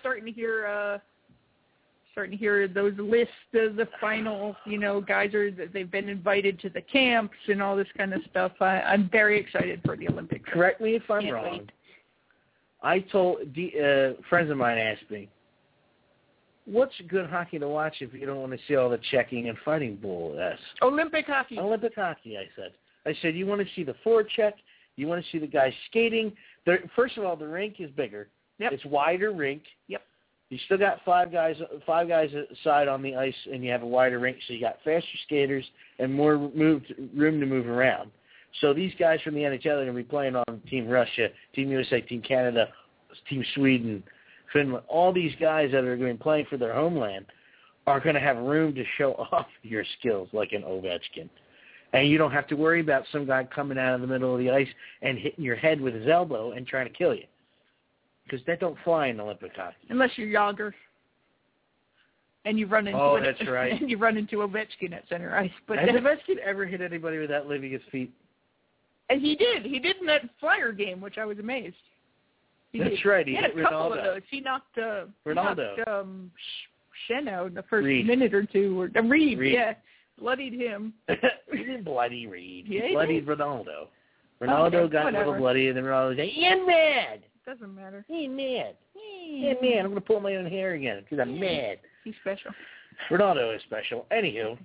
hear those lists of the final, guys they've been invited to the camps and all this kind of stuff. I'm very excited for the Olympics. Correct me if I'm Can't wrong. wait. I told friends of mine asked me, what's good hockey to watch if you don't want to see all the checking and fighting bull? Olympic hockey. Olympic hockey, I said. You want to see the forecheck. You want to see the guys skating. First of all, the rink is bigger. Yep. It's wider rink. Yep. You still got five guys aside on the ice, and you have a wider rink, so you got faster skaters and more room to move around. So these guys from the NHL are going to be playing on Team Russia, Team USA, Team Canada, Team Sweden, Finland. All these guys that are going to be playing for their homeland are going to have room to show off your skills like an Ovechkin. And you don't have to worry about some guy coming out of the middle of the ice and hitting your head with his elbow and trying to kill you. Because that don't fly in Olympic hockey. Unless you're Yager. And you run into that's right. And you run into Ovechkin at center ice. But has Ovechkin ever hit anybody without leaving his feet? And he did. He did in that Flyer game, which I was amazed. That's right. He had a couple of those. He knocked Ronaldo. Shen out in the first Reed. minute or two. Reed, Reed. yeah. Bloodied him. He didn't bloody Reed. Yeah, He he bloodied did. Ronaldo. Ronaldo got a little bloody, and then Ronaldo said, "I'm mad. Doesn't matter. Hey, mad. Hey, man, I'm going to pull my own hair again because I'm mad." He's special. Ronaldo is special. Anywho,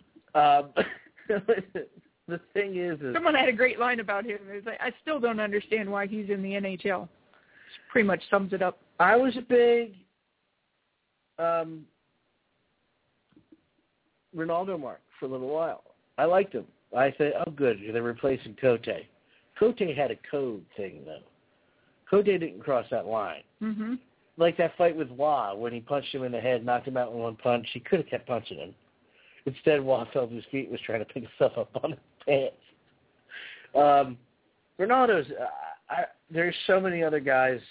the thing is Someone had a great line about him. It was like, I still don't understand why he's in the NHL. Pretty much sums it up. I was a big Ronaldo mark for a little while. I liked him. I said, oh, good, they're replacing Cote. Cote had a code thing, though. Cote didn't cross that line. Mm-hmm. Like that fight with Wah, when he punched him in the head, knocked him out in one punch. He could have kept punching him. Instead, Wah fell to his feet and was trying to pick himself up on his pants. Ronaldo's, there's so many other guys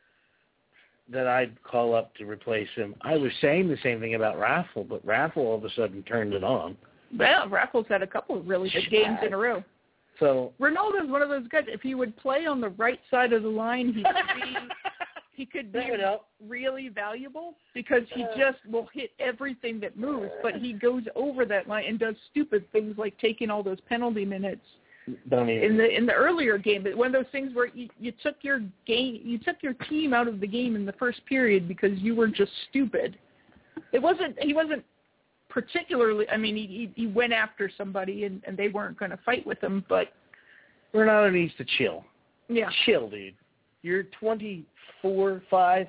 that I'd call up to replace him. I was saying the same thing about Raffle, but Raffle all of a sudden turned it on. Well, Raffle's had a couple of really good games in a row. So Ronaldo's one of those guys. If he would play on the right side of the line, he could be really valuable because he just will hit everything that moves. But he goes over that line and does stupid things like taking all those penalty minutes. In the earlier game, but one of those things where you took your team out of the game in the first period because you were just stupid. He wasn't particularly. I mean, he went after somebody and they weren't going to fight with him. But Ronaldo needs to chill. Yeah, chill, dude. You're 24, 5.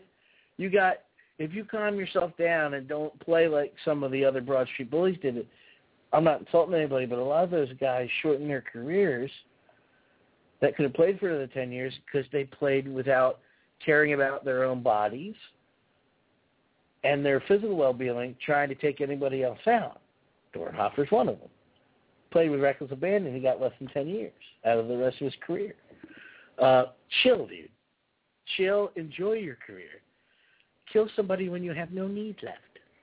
If you calm yourself down and don't play like some of the other Broad Street Bullies did it. I'm not insulting anybody, but a lot of those guys shorten their careers that could have played for another 10 years because they played without caring about their own bodies and their physical well-being, trying to take anybody else out. Dornhofer's one of them. Played with reckless abandon. He got less than 10 years out of the rest of his career. Chill, dude. Chill. Enjoy your career. Kill somebody when you have no needs left.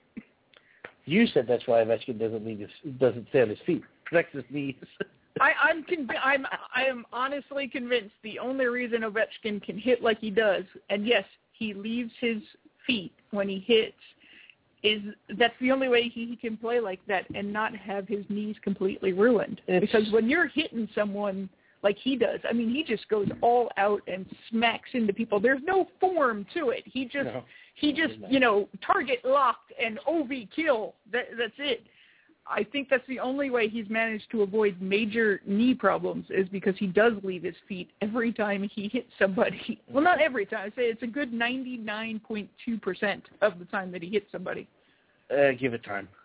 You said that's why Ovechkin doesn't stay on his feet. Protects his knees. I am honestly convinced the only reason Ovechkin can hit like he does, and yes, he leaves his feet when he hits, is that's the only way he can play like that and not have his knees completely ruined. Because when you're hitting someone like he does, I mean, he just goes all out and smacks into people. There's no form to it. He just target locked and OV kill. That's it. I think that's the only way he's managed to avoid major knee problems is because he does leave his feet every time he hits somebody. Well, not every time. I say it's a good 99.2% of the time that he hits somebody. Give it time.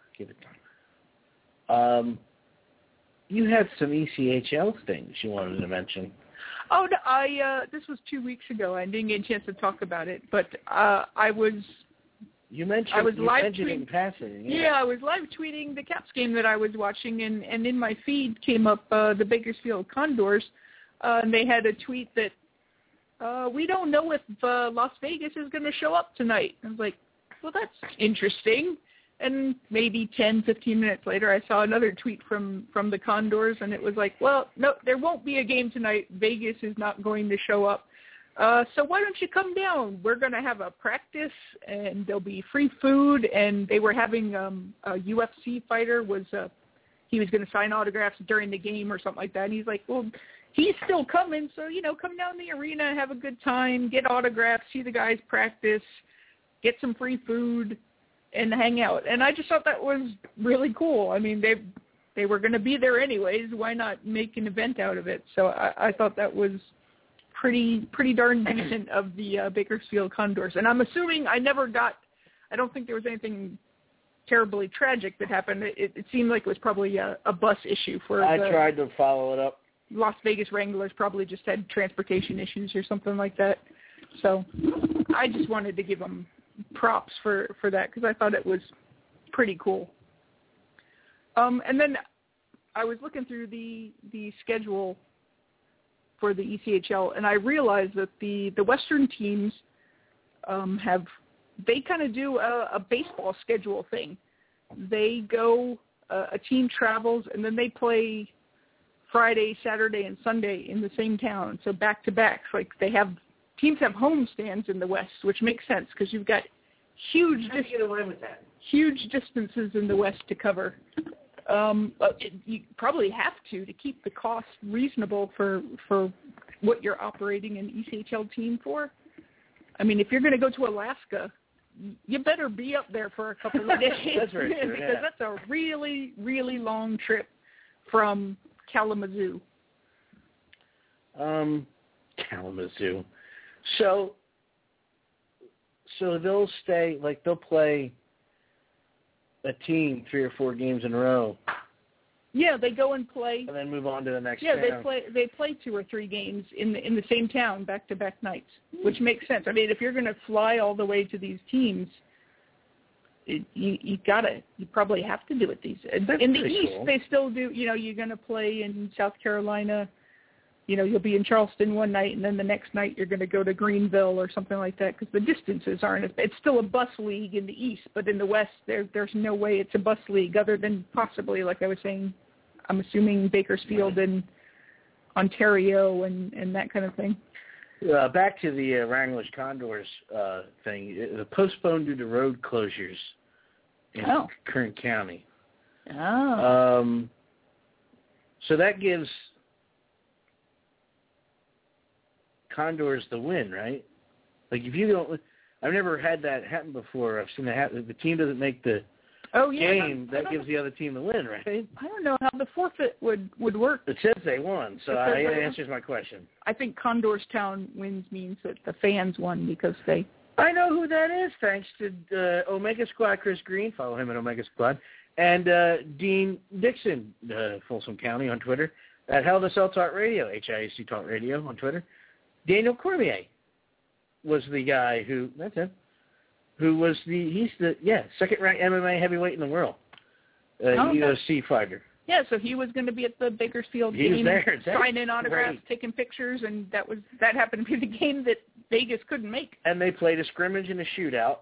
You had some ECHL things you wanted to mention. Oh, no, this was 2 weeks ago. I didn't get a chance to talk about it, but I was. You mentioned it in passing. Yeah, I was live tweeting the Caps game that I was watching, and in my feed came up the Bakersfield Condors, and they had a tweet that we don't know if Las Vegas is going to show up tonight. I was like, well, that's interesting. And maybe 10, 15 minutes later, I saw another tweet from the Condors, and it was like, well, no, there won't be a game tonight. Vegas is not going to show up. So why don't you come down? We're going to have a practice, and there'll be free food. And they were having a UFC fighter he was going to sign autographs during the game or something like that. And he's like, well, he's still coming, so, come down the arena, have a good time, get autographs, see the guys practice, get some free food, and hang out. And I just thought that was really cool. I mean, they were going to be there anyways. Why not make an event out of it? So I thought that was pretty darn decent of the Bakersfield Condors. And I'm assuming I don't think there was anything terribly tragic that happened. It seemed like it was probably a bus issue for I tried to follow it up. Las Vegas Wranglers probably just had transportation issues or something like that. So I just wanted to give them props for that because I thought it was pretty cool. And then I was looking through the schedule for the ECHL, and I realized that the Western teams they kind of do a baseball schedule thing. They go, a team travels, and then they play Friday, Saturday, and Sunday in the same town, so back-to-back. Like teams have home stands in the West, which makes sense because you've got huge distances in the West to cover. But you probably have to keep the cost reasonable for what you're operating an ECHL team for. I mean, if you're going to go to Alaska, you better be up there for a couple of days. That's very true, because that's a really, really long trip from Kalamazoo. Kalamazoo. So they'll stay, like they'll play a team 3 or 4 games in a row Yeah, they go and play. And then move on to the next Yeah, town. they play 2 or 3 games in the same town back-to-back nights, which makes sense. I mean, if you're going to fly all the way to these teams, you probably have to do it these. That's in the East, cool. they still do. You know, you're going to play in South Carolina. You know, you'll be in Charleston one night, and then the next night you're going to go to Greenville or something like that because the distances aren't. It's still a bus league in the East, but in the West, there's no way it's a bus league other than possibly, like I was saying, I'm assuming Bakersfield and Ontario and that kind of thing. Back to the Wranglers Condors thing. It was postponed due to road closures in Kern County. Oh. So that gives Condors the win, right? Like if you don't, I've never had that happen before. I've seen that happen. If the team doesn't make the game, that gives the other team the win, right? I don't know how the forfeit would work. It says they won, so it answers my question. I think Condorstown wins means that the fans won because they... I know who that is, thanks to Omega Squad Chris Green. Follow him at Omega Squad. And Dean Dixon, Folsom County on Twitter. At Hell to Sell Talk Radio, HIAC Talk Radio on Twitter. Daniel Cormier was the guy who, that's him, he's the second-ranked MMA heavyweight in the world, UFC fighter. Yeah, so he was going to be at the Bakersfield game, signing autographs, taking pictures, and that happened to be the game that Vegas couldn't make. And they played a scrimmage and a shootout,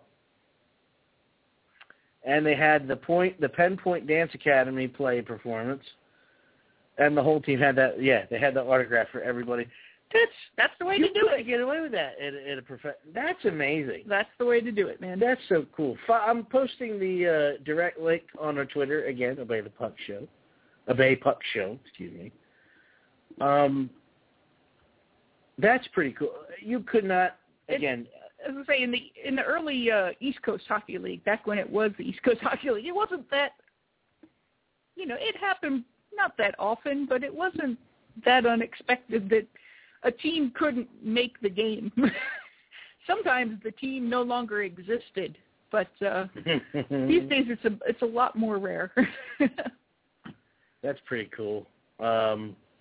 and they had the Penn Point Dance Academy play performance, and the whole team had that. Yeah, they had the autograph for everybody. That's the way to do it. Get away with that at a That's amazing. That's the way to do it, man. That's so cool. I'm posting the direct link on our Twitter again. Obey Puck Show. Excuse me. That's pretty cool. You could not again. As I say, in the early East Coast Hockey League, back when it was the East Coast Hockey League, it wasn't that. You know, it happened not that often, but it wasn't that unexpected that a team couldn't make the game. Sometimes the team no longer existed, but these days it's a lot more rare. That's pretty cool. I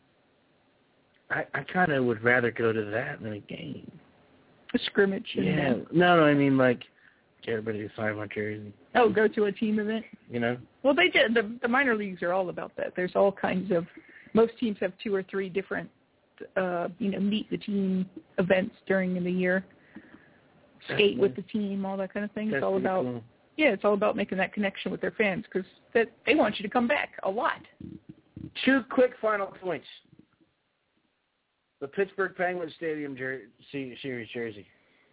kind of would rather go to that than a game. A scrimmage. Yeah. No, I mean like get everybody to sign my jersey. Oh, go to a team event. You know. Well, they did. The minor leagues are all about that. There's all kinds of. Most teams have 2 or 3 different, meet the team events during the year. Skate with the team, all that kind of thing. It's all about. Cool. Yeah, it's all about making that connection with their fans because they want you to come back a lot. 2 quick final points. The Pittsburgh Penguins Stadium Series jersey.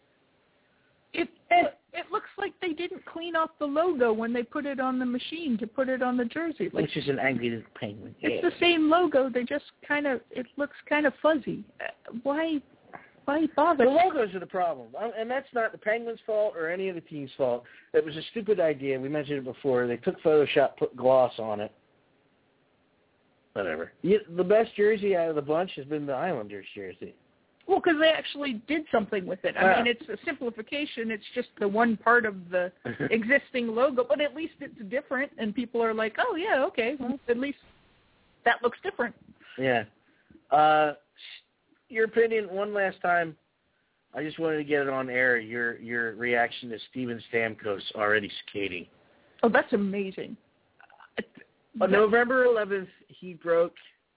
It looks like they didn't clean off the logo when they put it on the machine to put it on the jersey. Like, which is an angry little penguin. It's the same logo. They just it looks kind of fuzzy. Why bother? The logos are the problem. And that's not the Penguins' fault or any of the team's fault. It was a stupid idea. We mentioned it before. They took Photoshop, put gloss on it. Whatever. The best jersey out of the bunch has been the Islanders jersey. Well, because they actually did something with it. I mean, it's a simplification. It's just the one part of the existing logo, but at least it's different, and people are like, oh, yeah, okay, well, at least that looks different. Yeah. Your opinion, one last time, I just wanted to get it on air, your reaction to Steven Stamkos already skating. Oh, that's amazing. On November 11th, he broke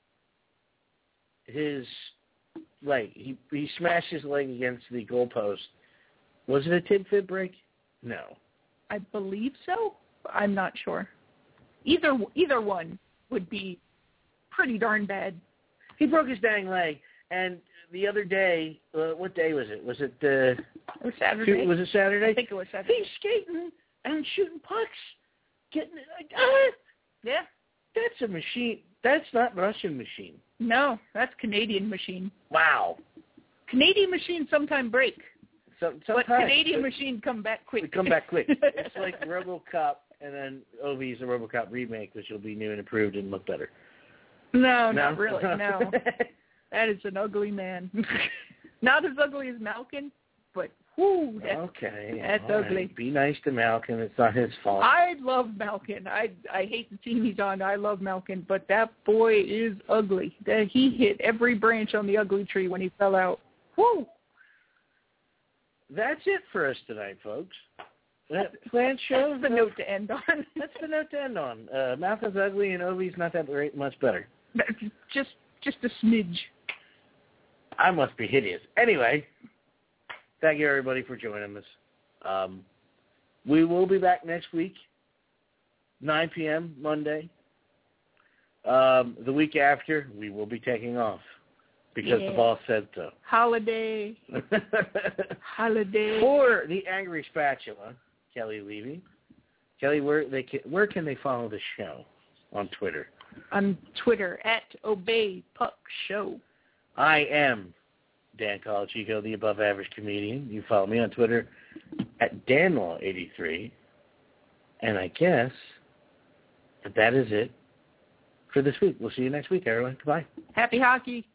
his leg. He smashed his leg against the goalpost. Was it a tib-fib break? No. I believe so. I'm not sure. Either one would be pretty darn bad. He broke his dang leg, and the other day, what day was it? Was it it was Saturday. Was it Saturday? I think it was Saturday. He's skating and shooting pucks, getting yeah. That's a machine. That's not Russian machine. No, that's Canadian machine. Wow. Canadian machines sometimes break. Sometimes, but Canadian machine come back quick. They come back quick. It's like RoboCop, and then Ovi's a RoboCop remake, which will be new and improved and look better. No, not really. No. That is an ugly man. Not as ugly as Malkin, but Whoo, that's all ugly. Right. Be nice to Malkin. It's not his fault. I love Malkin. I hate the team he's on. I love Malkin, but that boy is ugly. He hit every branch on the ugly tree when he fell out. Woo! That's it for us tonight, folks. Planned show. That's the note to end on. That's the note to end on. Malkin's ugly and Ovi's not that much better. Just a smidge. I must be hideous. Anyway, thank you, everybody, for joining us. We will be back next week, 9 p.m. Monday. The week after, we will be taking off because the boss said so. Holiday. For the Angry Spatula, Kelly Levy. Kelly, where can they follow the show on Twitter? On Twitter, @ObeyPuckShow. I am Dan Colachico, the above-average comedian. You follow me on Twitter @DanLaw83. And I guess that is it for this week. We'll see you next week, everyone. Goodbye. Happy hockey.